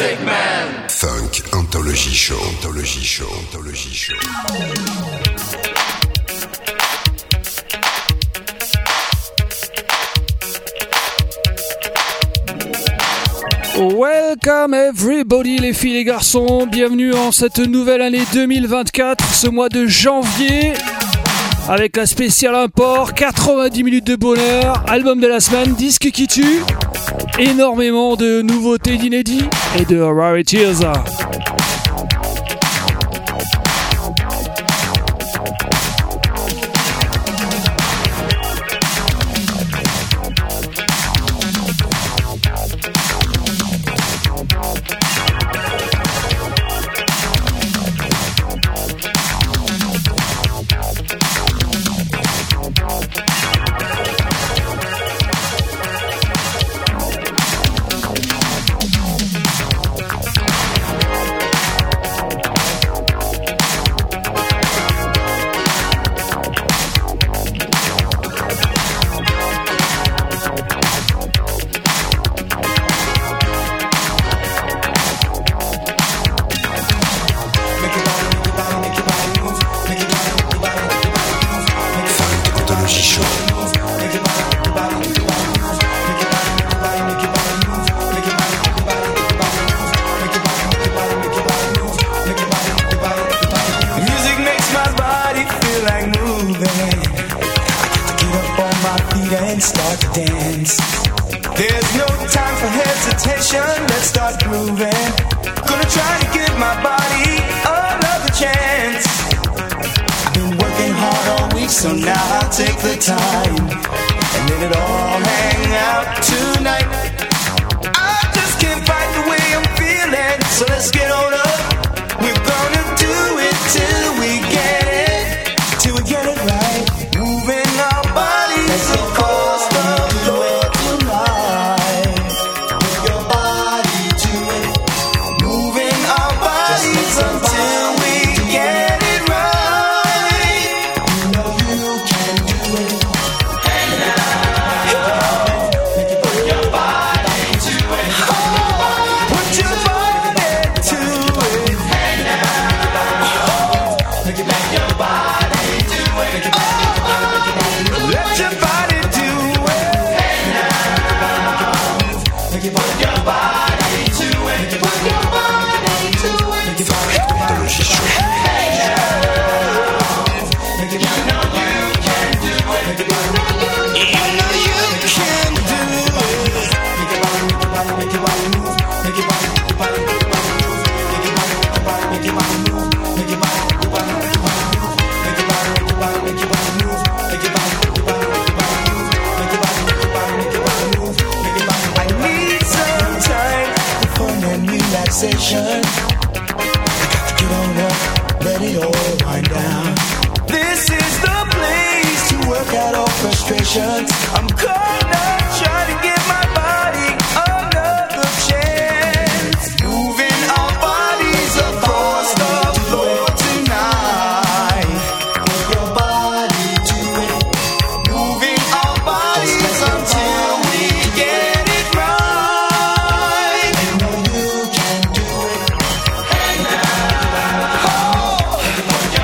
Music Man. Funk Anthology Show. Anthology Show. Anthology Show. Welcome everybody, les filles et les garçons, bienvenue en cette nouvelle année 2024, ce mois de janvier, avec la spéciale import, 90 minutes de bonheur, album de la semaine, disque qui tue, énormément de nouveautés d'inédits et de rarities.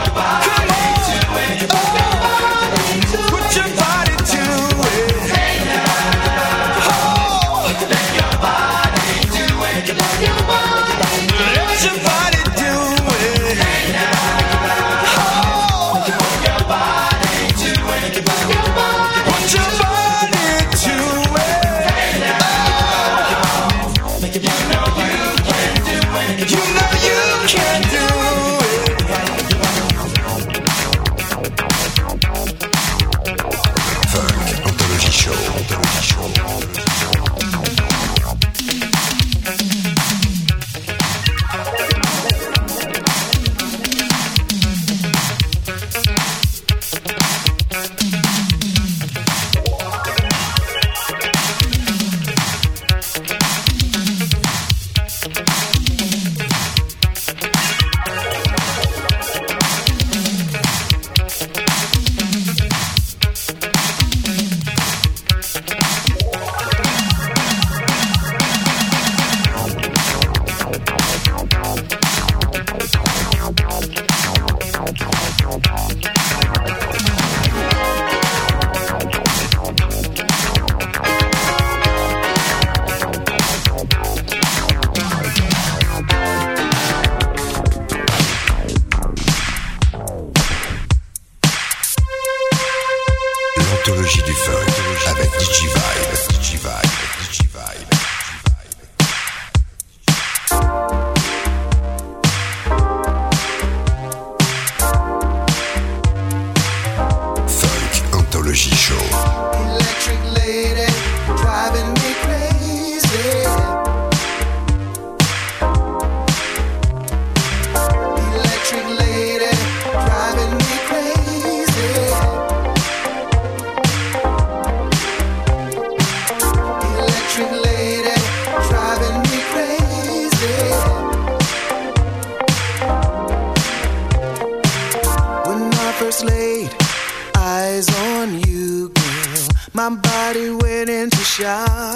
Put your body to it.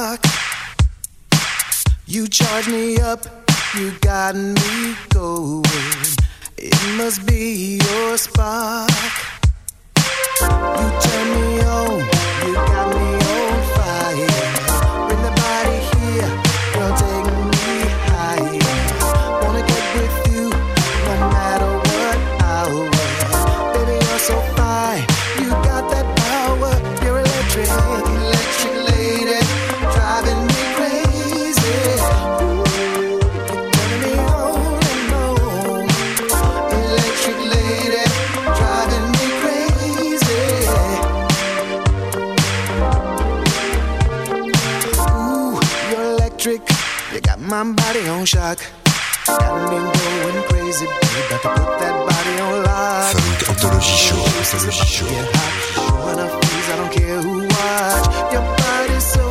spark. You charge me up, you got me going. It must be your spark. You turn me on, you got me on fire. Bring the body here, girl, take me higher. Wanna get with you, no matter what hour. Baby, you're so fine, you got that power. You're electric, electric lady, driving me crazy. Ooh, you're turning me on and on. Electric lady, driving me crazy. Ooh, you're electric, you got my body on shock. Got me going crazy, baby, about to put that body on lock. Funk Anthology Show, Anthology Show. Get hot, showing up please, I don't care who watch. Your body's so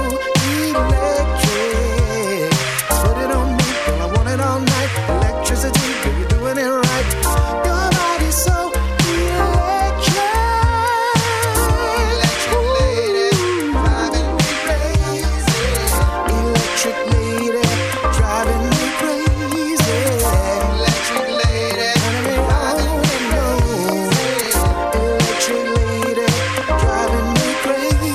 electric. Put it on me, girl, I want it all night. Electricity, girl, you're doing it right. Your body's so electric. Electric lady, driving me crazy. Electric lady, driving me crazy. Electric lady, driving me crazy. Electric lady, driving me crazy.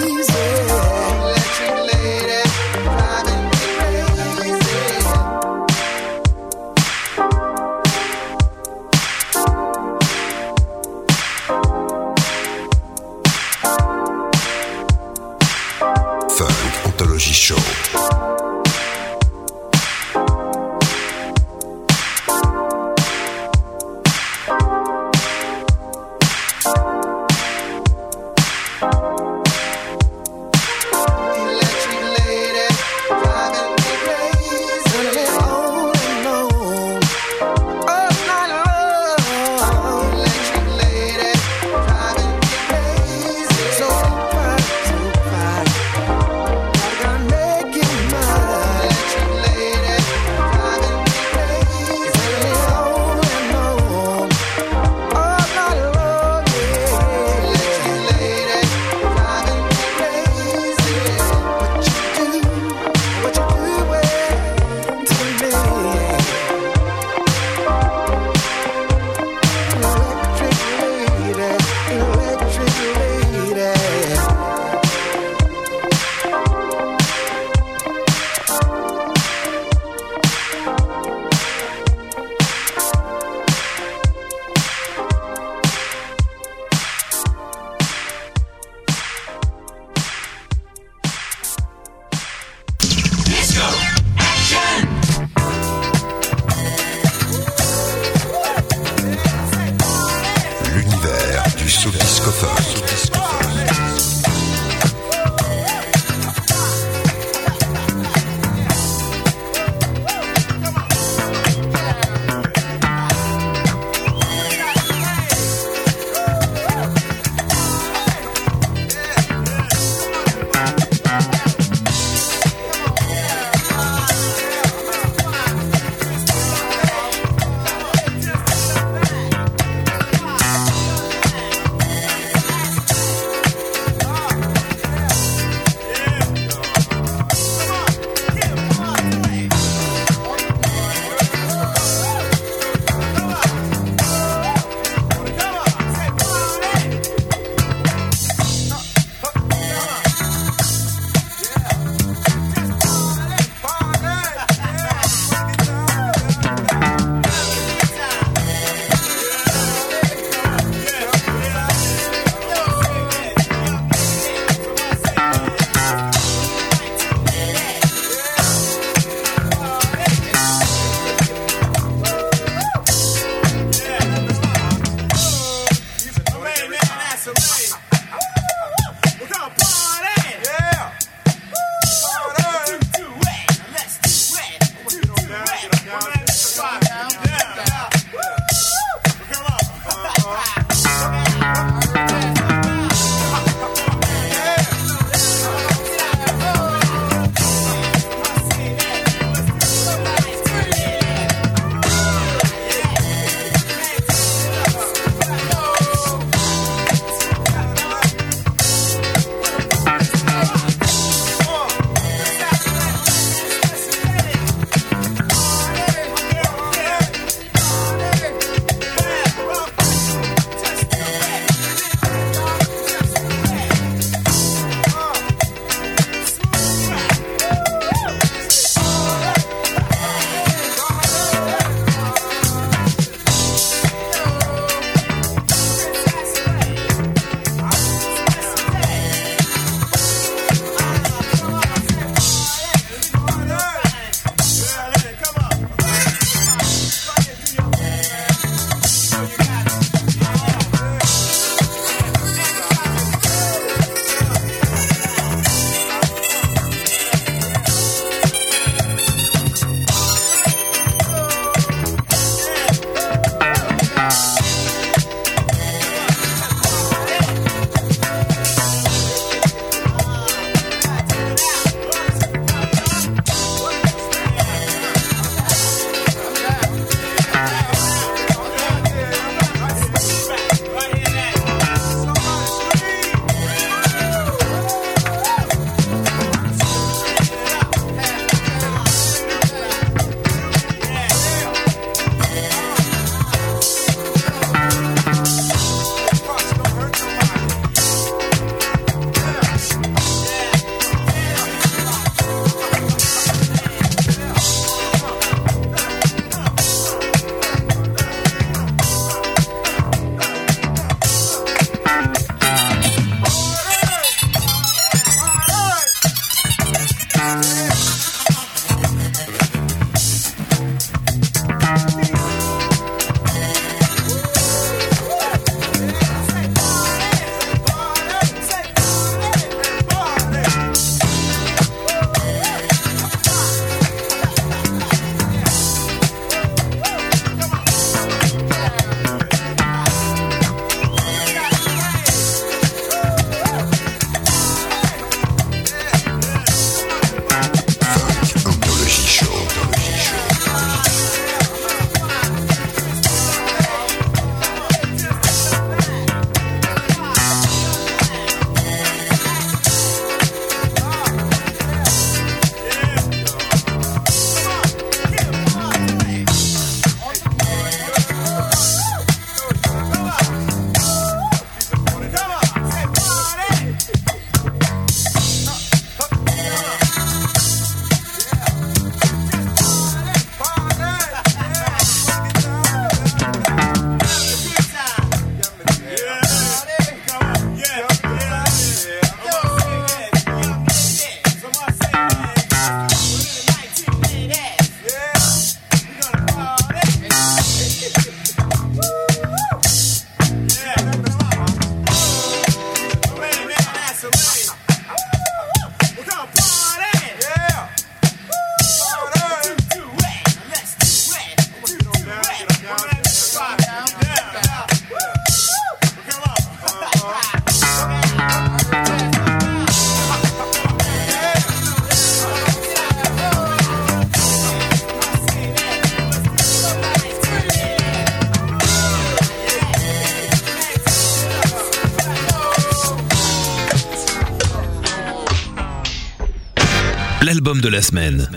album de la semaine.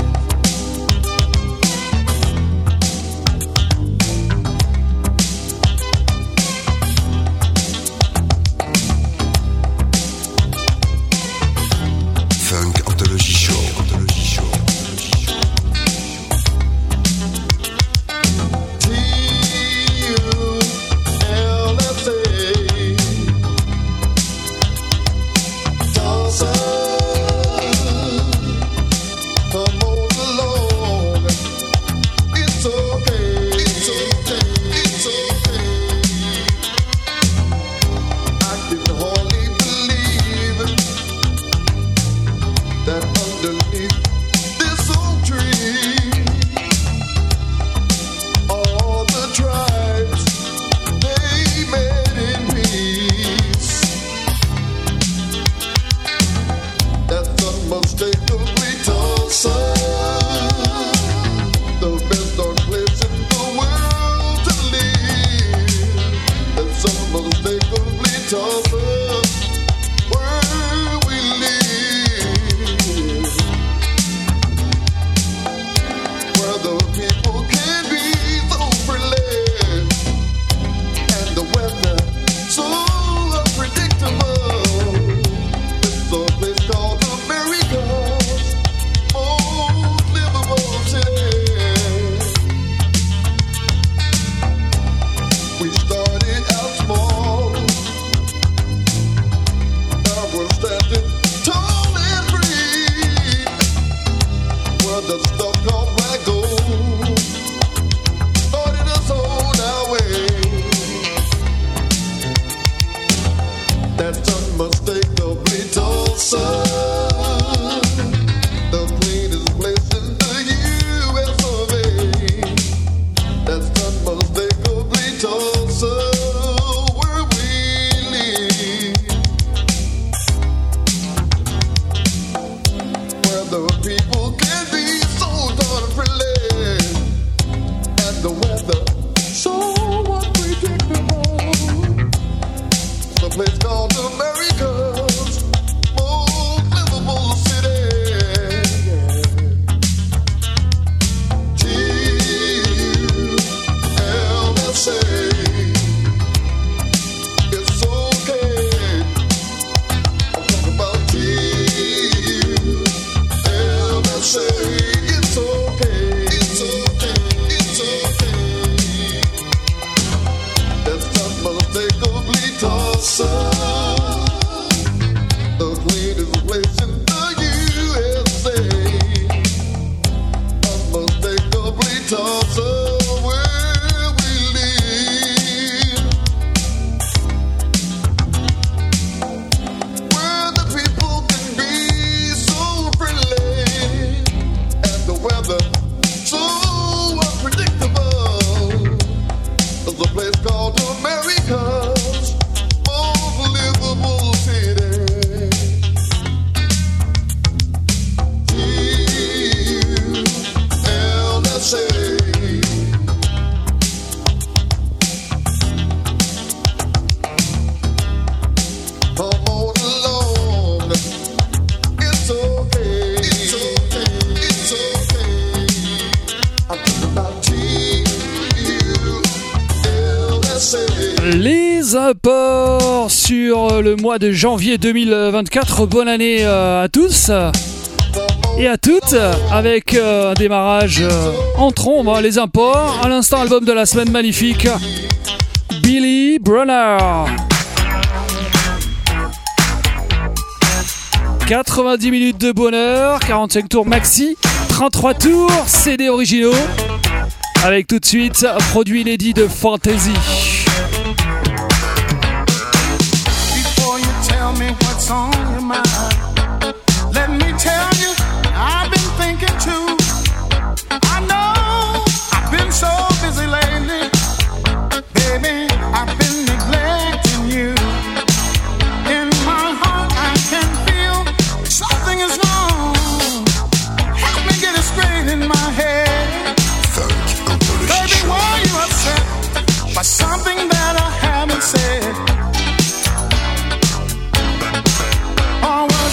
Funk Anthology Show. Les apports sur le mois de janvier 2024. Bonne année à tous et à toutes, avec un démarrage en trombe, les apports. À l'instant, album de la semaine magnifique, Billy Brunner. 90 minutes de bonheur, 45 tours maxi, 33 tours, CD originaux, avec tout de suite produit inédit de Fantasy. On your mind. Let me tell you, I've been thinking too. I know I've been so busy lately, baby. I've been neglecting you. In my heart, I can feel something is wrong. Help me get it straight in my head. Baby, why you upset by something that I haven't said? Or was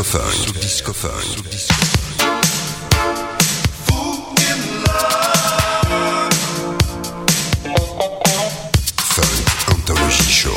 Funk. Disco Funk. Funk Anthology Show.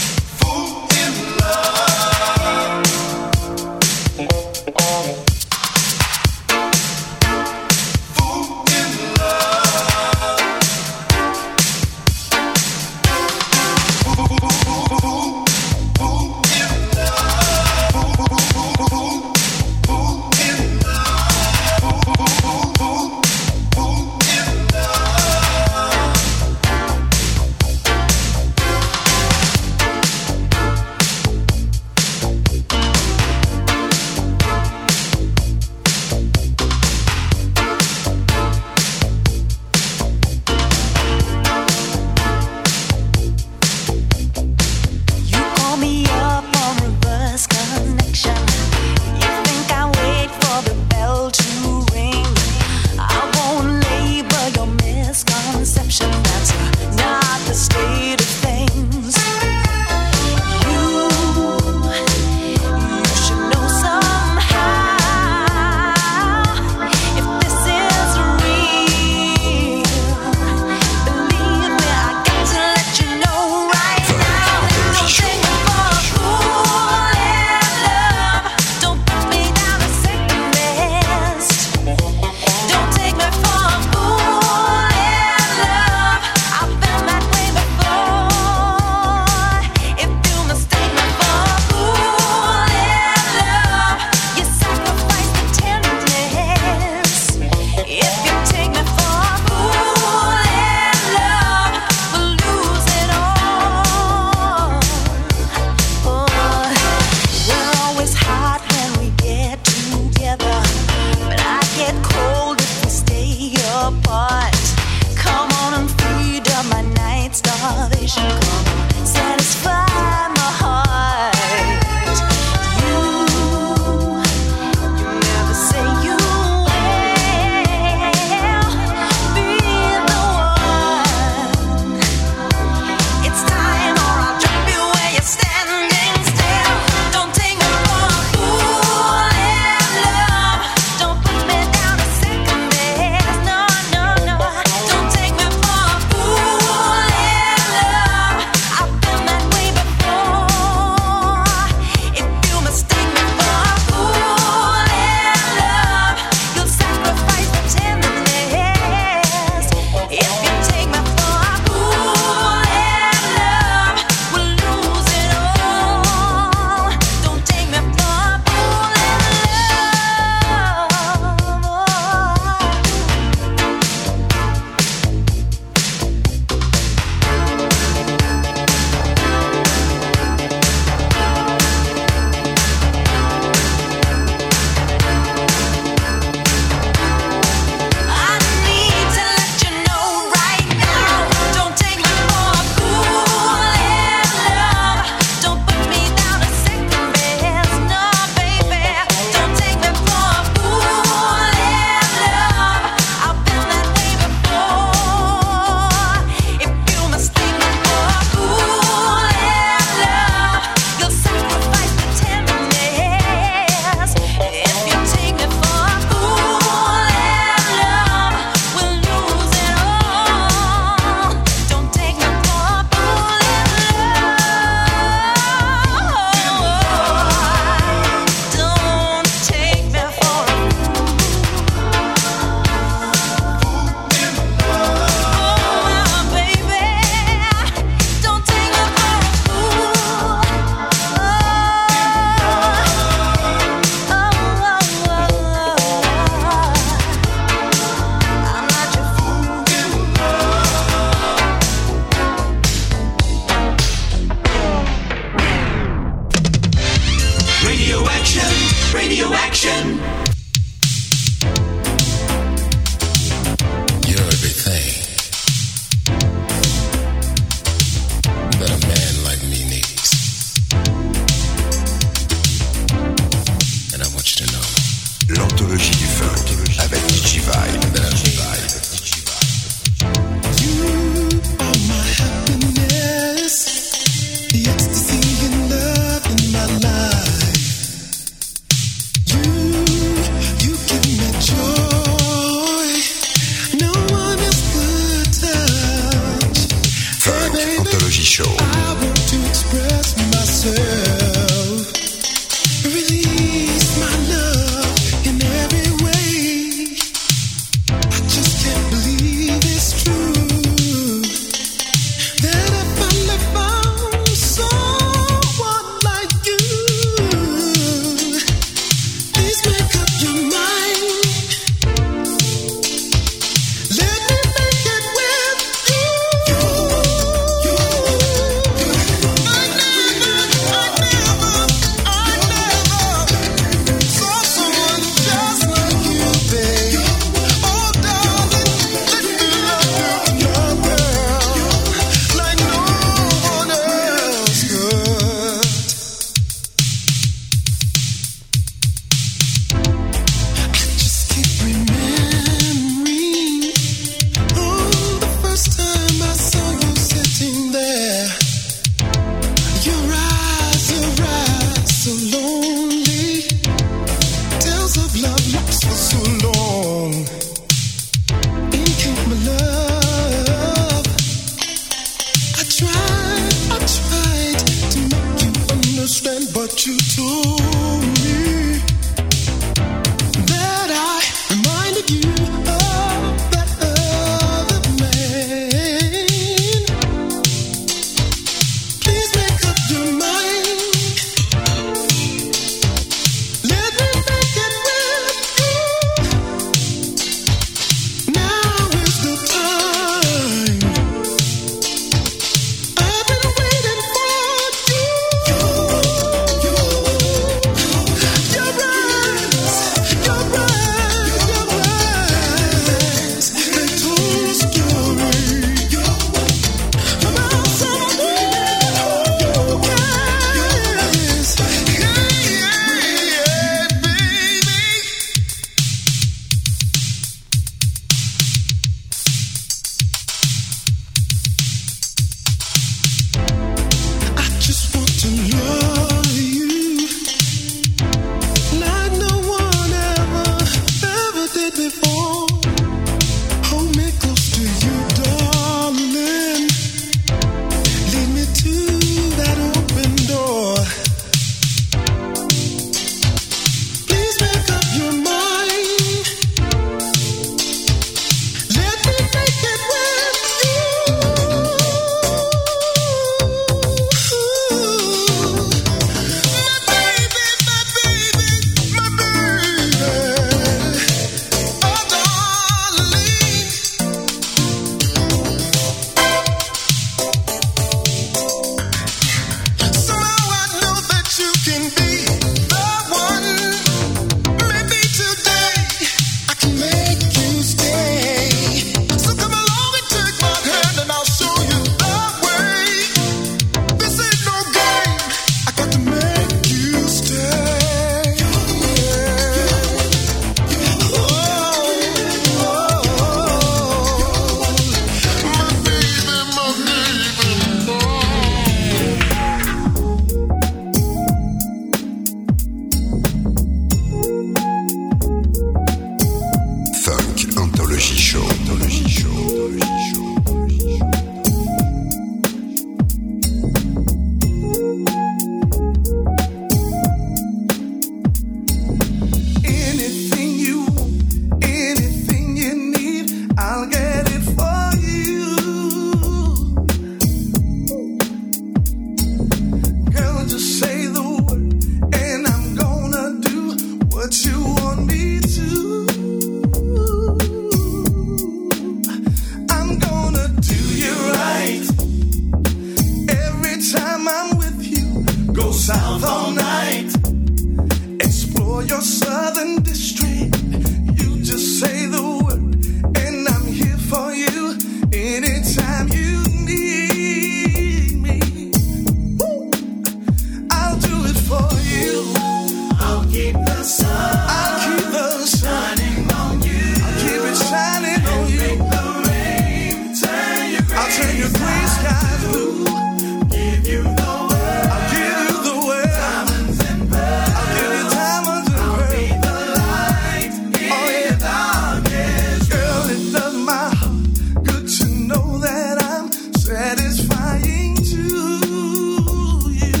Go south all night. Explore your southern district. You just say the word, and I'm here for you anytime you need me. Woo. I'll do it for you. I'll keep the sun. I'll keep the sun shining on you. I'll keep it shining on you. Make the rain turn your gray. I'll turn your gray skies blue. Give you the world. I'll give you the world. Diamonds and pearls. I'll give you diamonds and pearls. I'll be the light in the darkness. Girl, it does my heart good to know that I'm satisfying to you.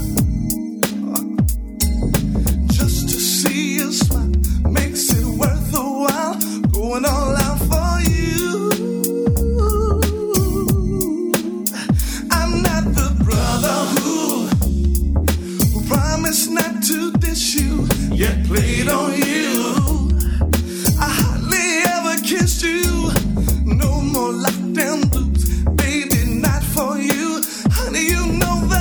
Just to see you smile makes it worth a while. Going all out for you. I'm not the brother who promised not to dish you, yet played on you. I hardly ever kissed you. No more lockdown blues, baby, not for you. Honey, you know the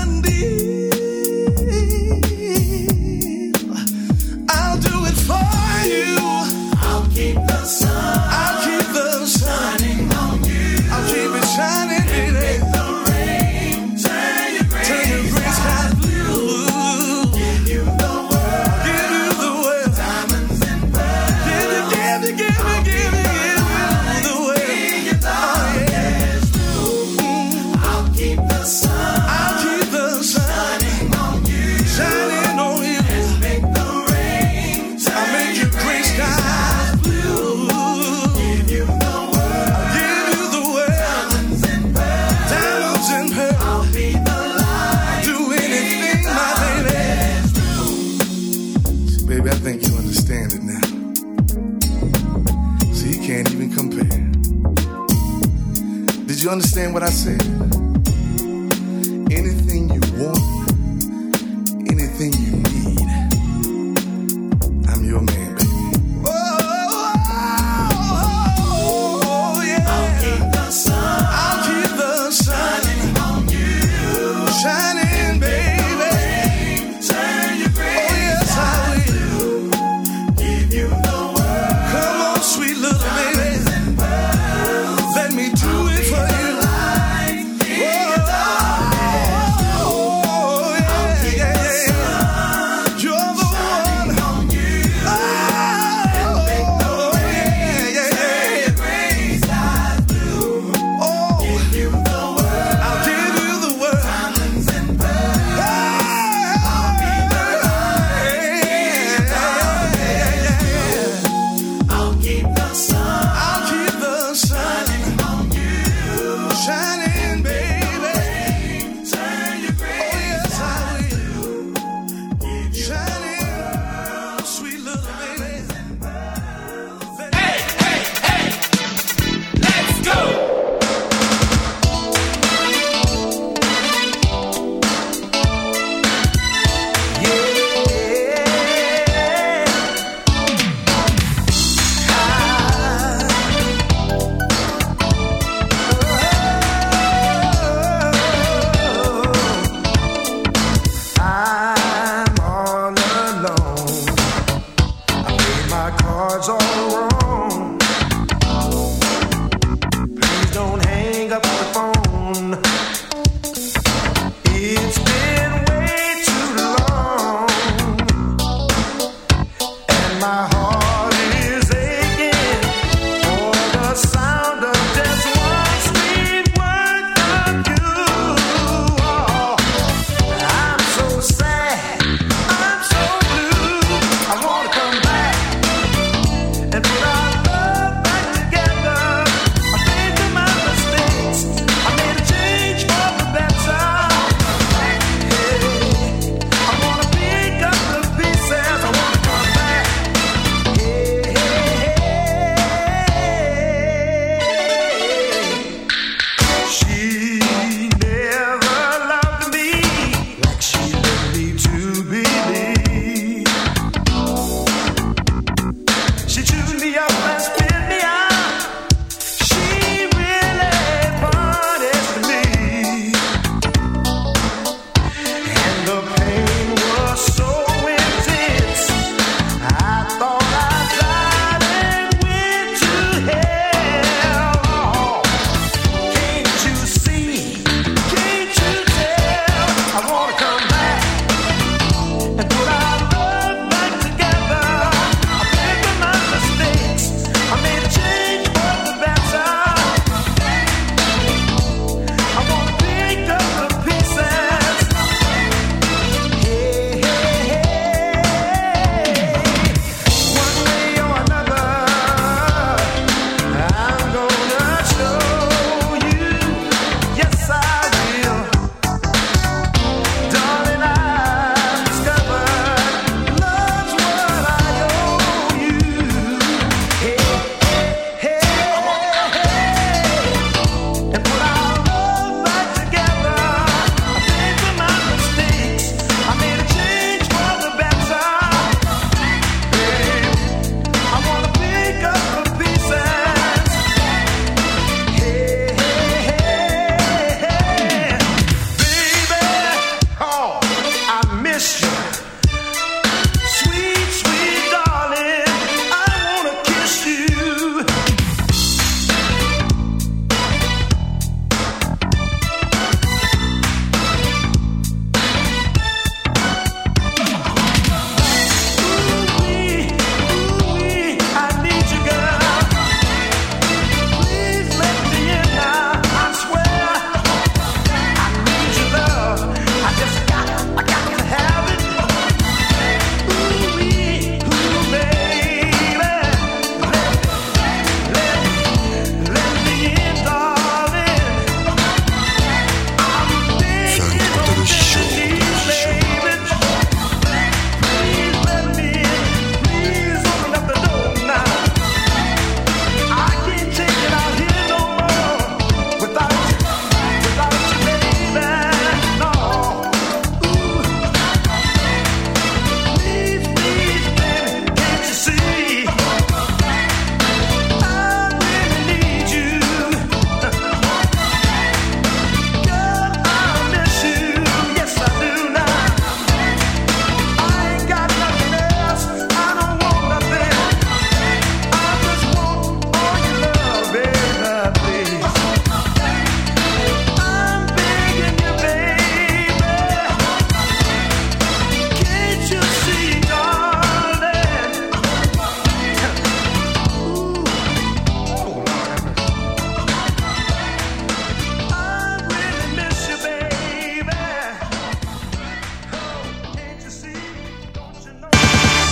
deal. I'll do it for you. I'll keep the sun. I'll keep the sun shining on you. I'll keep it shining. Make the rain turn your gray skies blue. Give you the world. Give you the world. Diamonds and pearls. Give you the world. Oh yeah. I'll keep the sun. I'll keep the sun shining on you. Shining on you. And make the rain turn. I'll make your gray skies blue. Give you the world. I'll give you the world. Diamonds and pearls. Diamonds and pearls. I'll be the light. Do anything, my baby. See, baby, I think you understand it now. See, you can't even compare. Did you understand what I said? Anything you want, anything you need, I'm your man, baby. Oh, yeah. I'll keep the sun. I'll keep the sun shining on you. Shining, baby. Turn your gray. Oh, yes, I will. Give you the world. Come on, sweet little baby. Let me do it for you.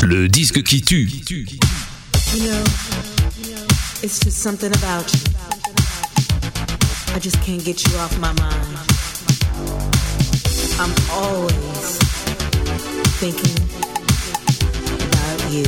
Le disque qui tue. You know, it's just something about you. I just can't get you off my mind. I'm always thinking about you.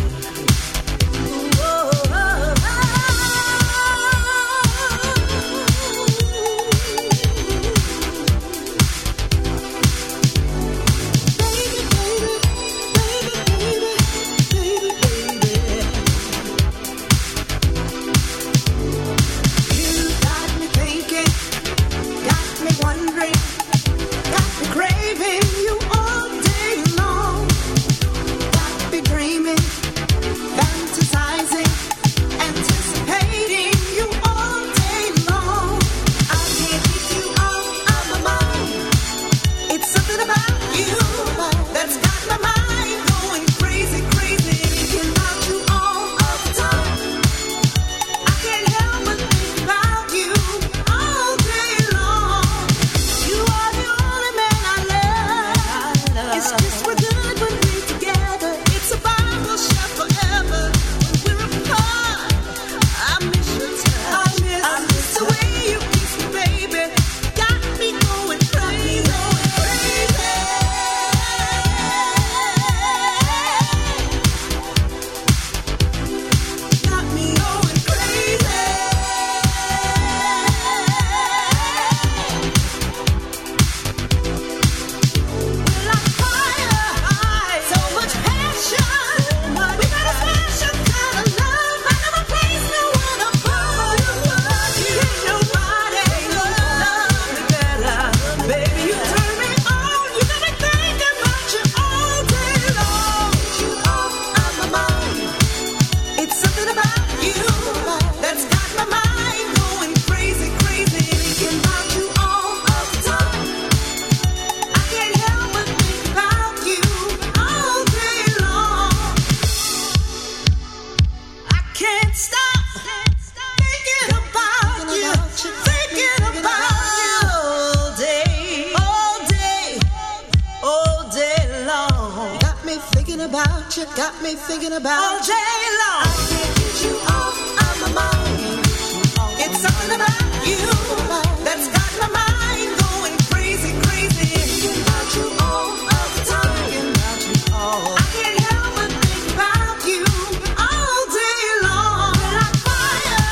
Got me thinking about all day long. I can't get you off of my mind. It's something about you that's got my mind going crazy, crazy. Thinking about you all of the time. Thinking about you all. I can't help but think about you all day long. We're like fire,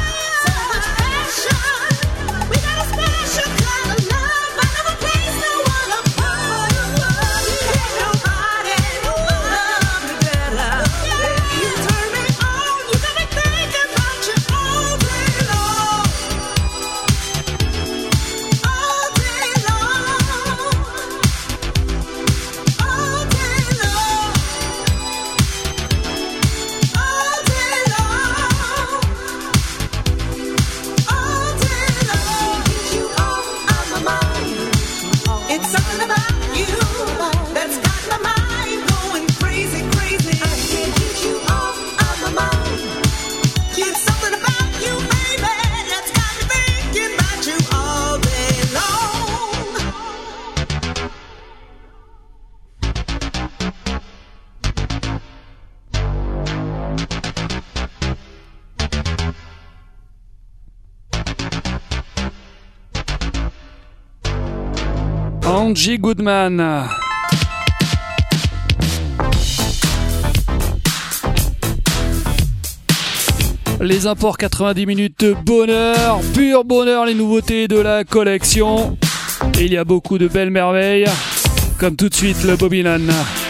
so much passion. We got a special kind of love. I never place no one apart. Ain't nobody love me better. You turn me on. You got me thinking about you all day long. All day long. All day long. All day long. All day long. Get you off of my mind. It's something about you that's got my mind going crazy, crazy. I can't get you off of my mind. It's something about you, baby, that's got me thinking about you all day long. Angie Goodman. Les imports 90 minutes de bonheur, pur bonheur, les nouveautés de la collection. Et il y a beaucoup de belles merveilles, comme tout de suite le Bobinan.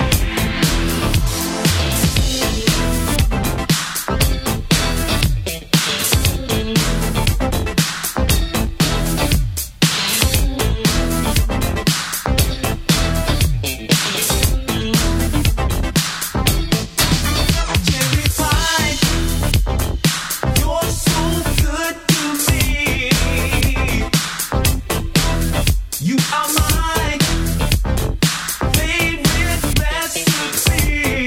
You're so good to me. You are my favorite recipe.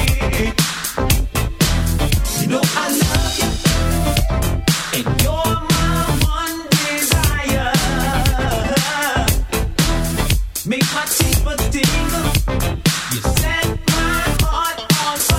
You know I love you, and you're my one desire. Make my teeth tingle. You set my heart on fire.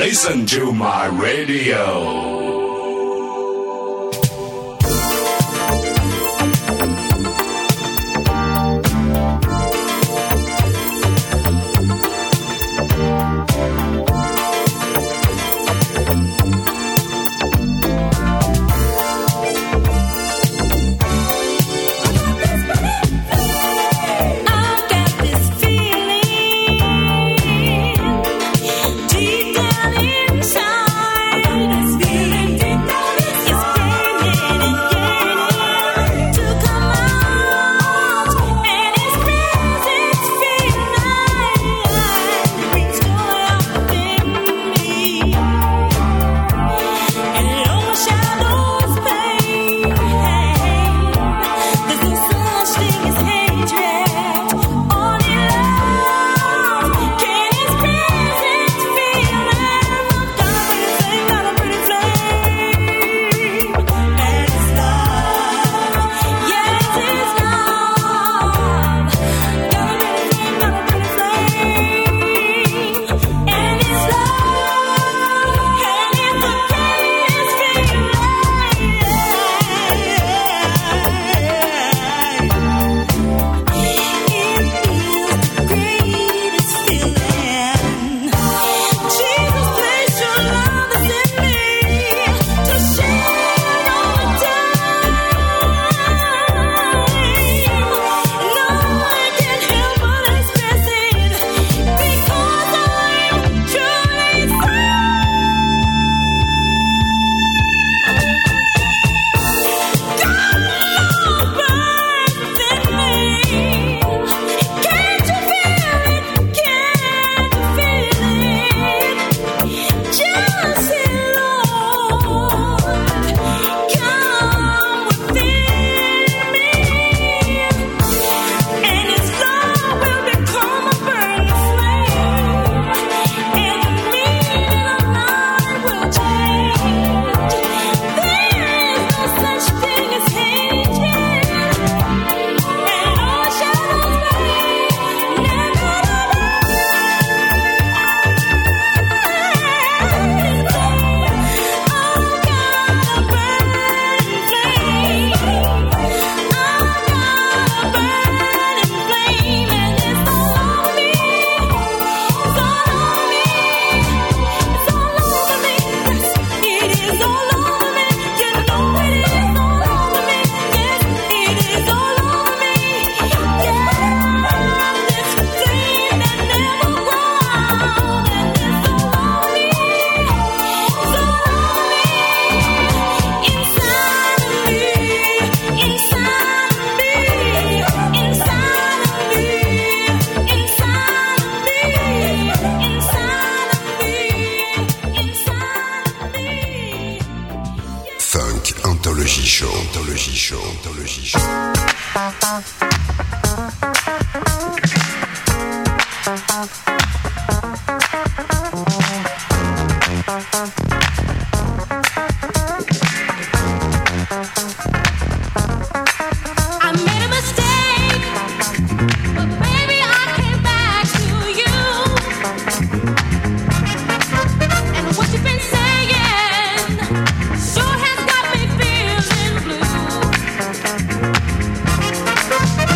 Listen to my radio. Deep down inside, Anthology Show. Sure has got me feeling blue.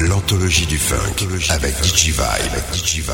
L'anthologie du funk avec DJ Vibe.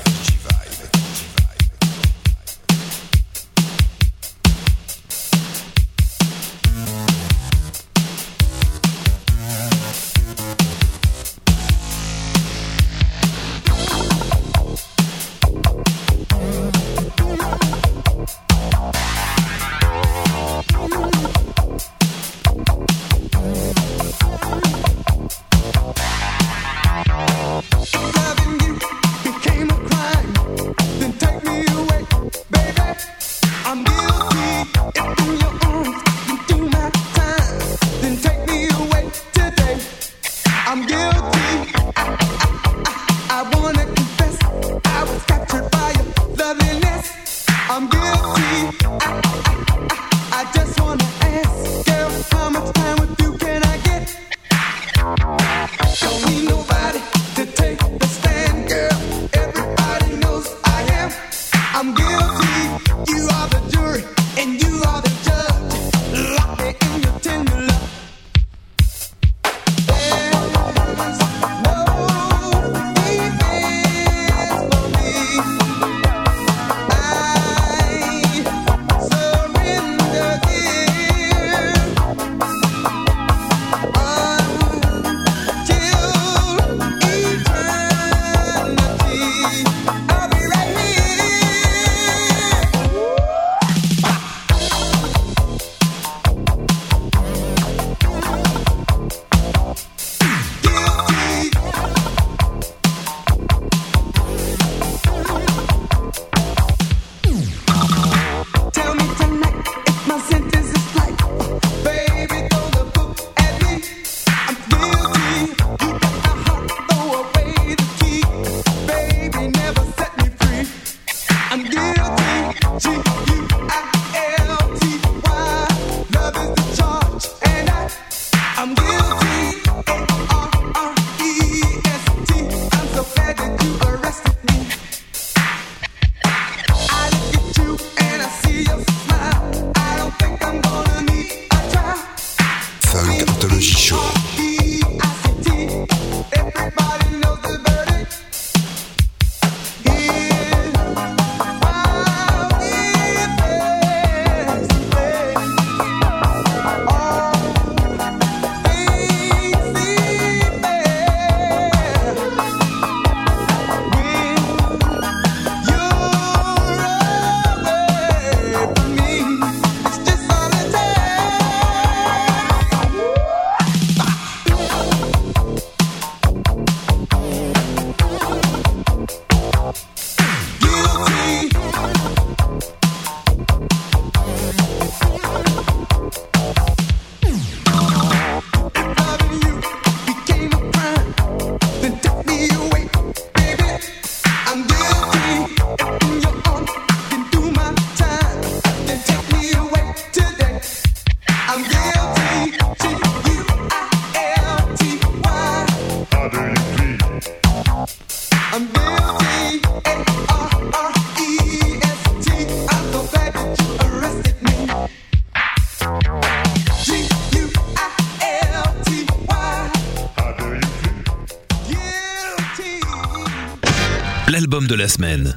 L'album de la semaine.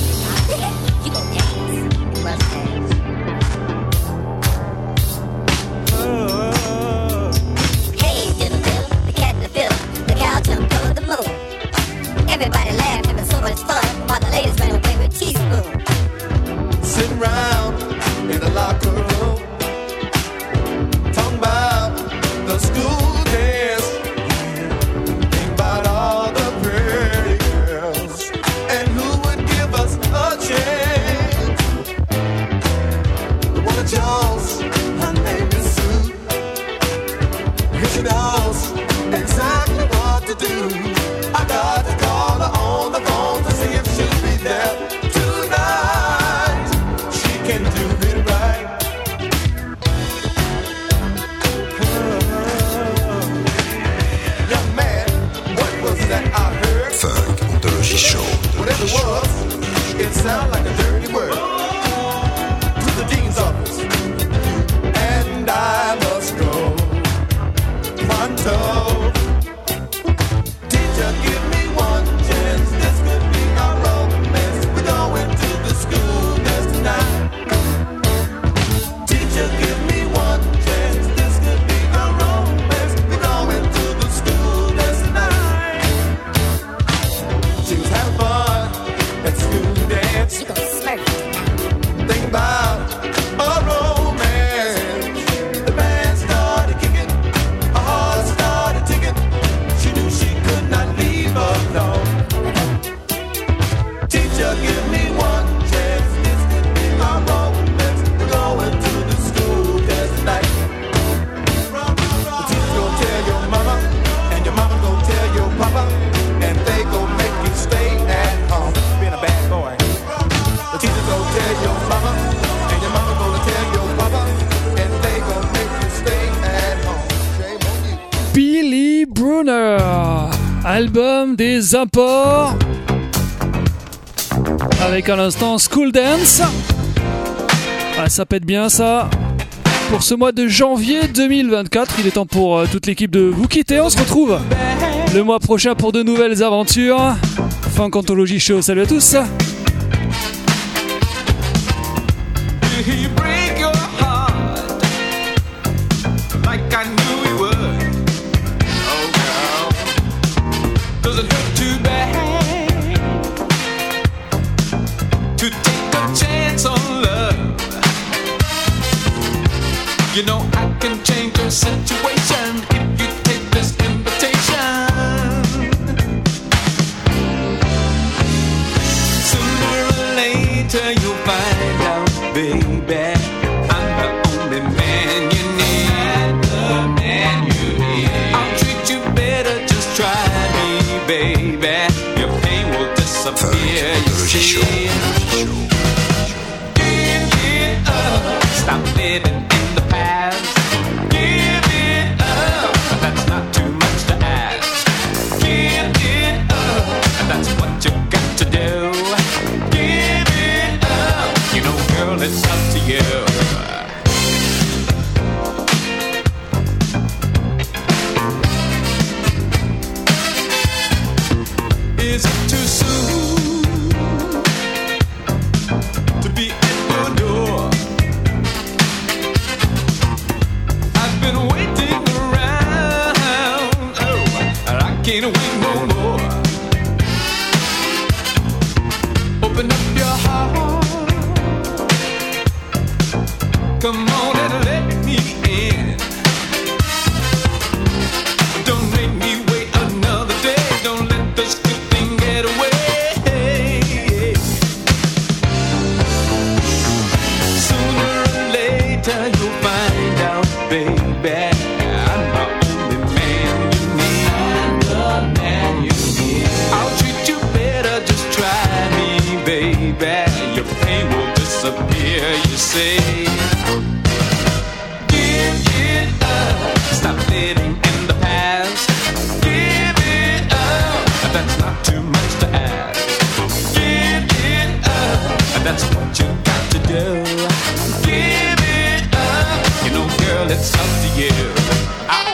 Everybody laughed, having so much fun while the ladies ran away with teaspoons. Sitting round in the locker room, talking about the school dance, think about all the pretty girls, and who would give us album des imports. Avec à l'instant School Dance. Ah, ça pète bien ça. Pour ce mois de janvier 2024, il est temps pour toute l'équipe de vous quitter. On se retrouve le mois prochain pour de nouvelles aventures. Funk Anthology Show, salut à tous. You know I can change your situation if you take this invitation. Sooner or later you'll find out, baby, I'm the only man you need. The man you need. I'll treat you better, just try me, baby. Your pain will disappear, you see. Give it up, stop living in the past. Give it up, that's not too much to ask. Give it up, that's what you got to do. Give it up, you know, girl, it's up to you. Is it too soon to be at your door? I've been waiting around, oh, I can't wait no more. Open up your heart, come on and let me in. Don't make me wait another day, don't let this good thing get away. Sooner or later you'll find out, baby, I'm the only man you need. I'm the man you need. I'll treat you better, just try me, baby. Your pain will disappear, you see. Give it up, stop living in the past. Give it up, that's not too much to ask. Give it up, that's what you got to do. Give it up, you know, girl, it's up to you. Ow.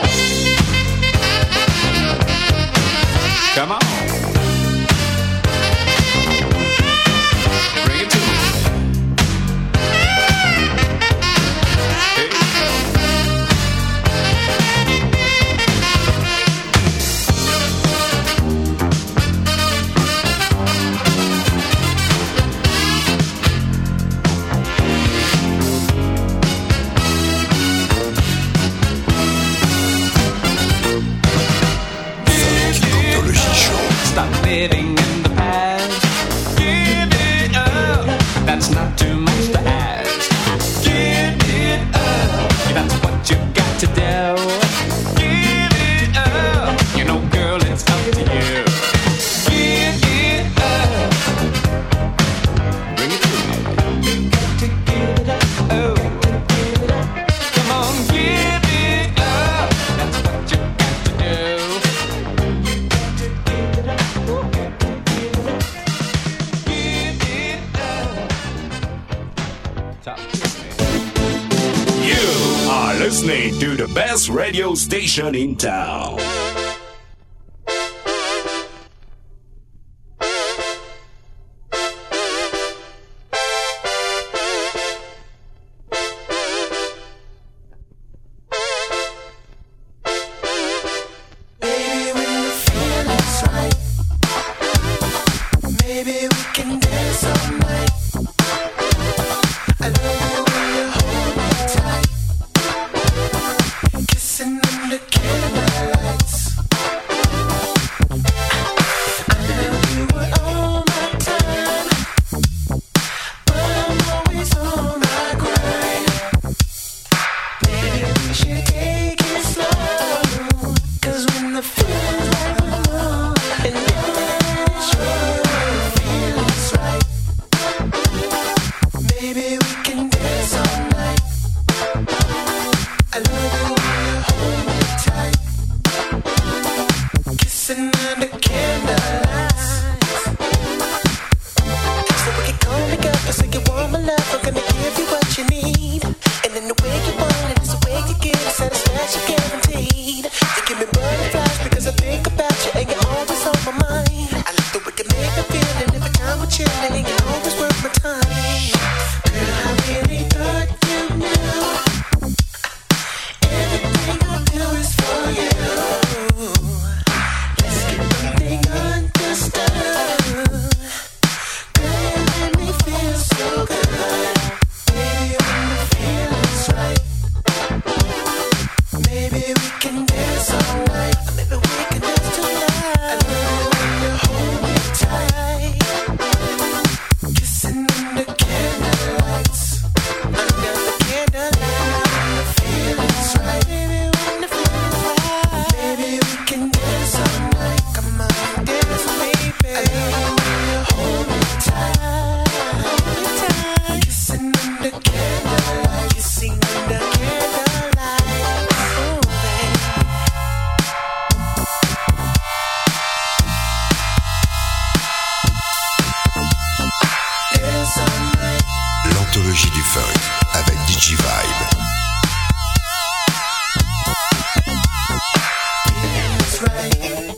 Come on, bring it to me. Hey. Stop living in the past. Give it up, that's not too much to ask. Give it up, that's what you got to do. Give it up, you know, girl, it's up to you. Give it up, bring it to me. You got to give it up, oh. Come on, give it up, that's what you got to do. You are listening to the best radio station in town. Baby, when the feeling's right, maybe we can dance all night. I love you when you hold me tight, kissing under candlelights. under candlelight. So we can come together, so you want my love. I'm gonna give you what you need, and in the way you want it, it's the way you give it, satisfaction guaranteed. You give me butterflies because I think about you, and you're always on my mind. I like the way you make me feel, and every time we're chilling, and you're always worth my time. Girl, I really thought you knew everything I do is for you. Let's get one thing understood. Girl, you make me feel so good. Baby, when the feeling's right, maybe we can dance all night. Maybe we can dance tonight. I love it when you hold me tight, kissing under candlelights, under the candlelight. When the feeling's right, baby, when the feeling's right, maybe we can dance all night. Come on, dance with me, baby. I love it when you hold me tight, kissing under candlelight, kissing under candlelight. Oh, baby. Dance all night. L'anthologie du funk avec DJ Vibe. That's right.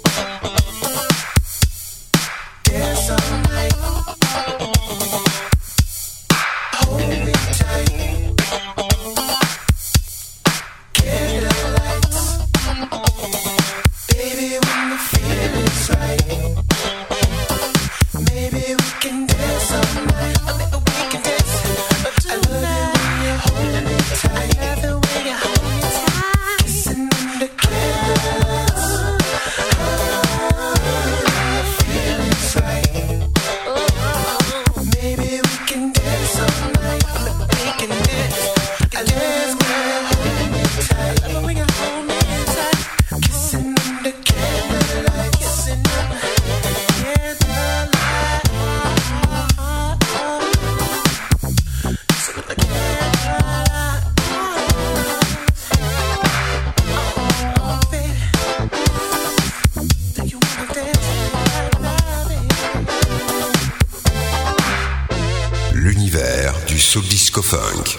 Dance all night. Hold me tight. Candlelights. Baby, when the feeling's right, maybe we can dance all night. Maybe we can dance tonight. I love it when you hold me tight. I love it when you hold me tight. Kissing under candlelights. Feeling's right. Maybe we can dance all night. Maybe we can dance. I love it when you hold me tight. I love it when you hold me tight. Kissing under candlelight. Kissing under candlelight. Kissing under candlelight. Oh, baby. Do you wanna dance tonight, baby? L'univers du soul disco funk.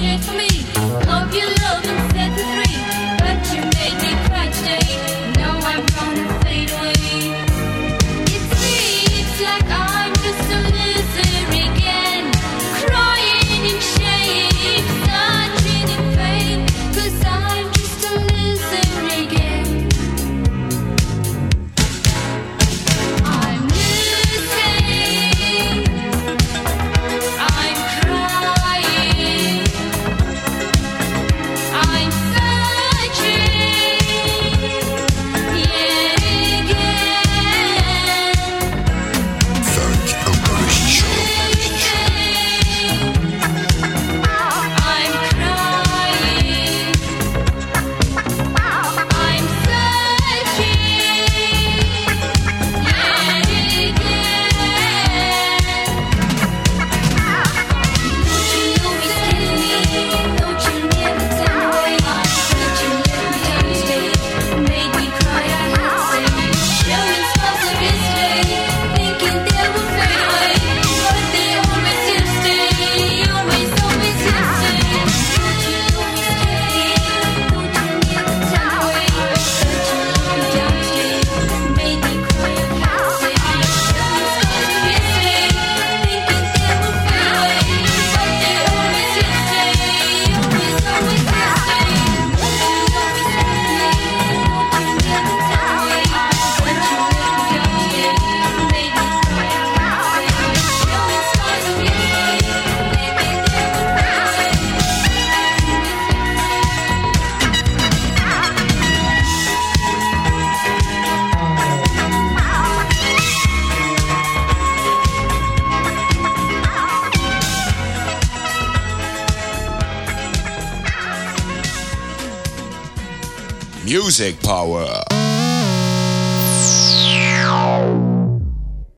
did for me. Hope you love and set me free. But you made me cry today. Now I'm gonna fade away. It's me, it's like I'm just a loser again. Crying in shame, searching in vain. 'Cause I'm just a loser again. I'm losing. I'm crying. I'm searching yet again. Funk Anthology Show. I'm crying. I'm searching yet again. Don't you never tell me. Don't you let me down today. Made me cry, I had to say. Showing scars of yesterday, thinking they will fade away, but they always do stay. Always do stay. Don't you always tell me. Don't you never tell me. Don't you let me down today. Made me cry, I had to say. Showing scars of yesterday, thinking they will fade away, but they always do stay. Always do stay. Don't you always tell me. Don't you never tell me. Don't you let me down today. Made me cry, I had to say. Showing scars of yesterday, thinking they will fade away. Music Power.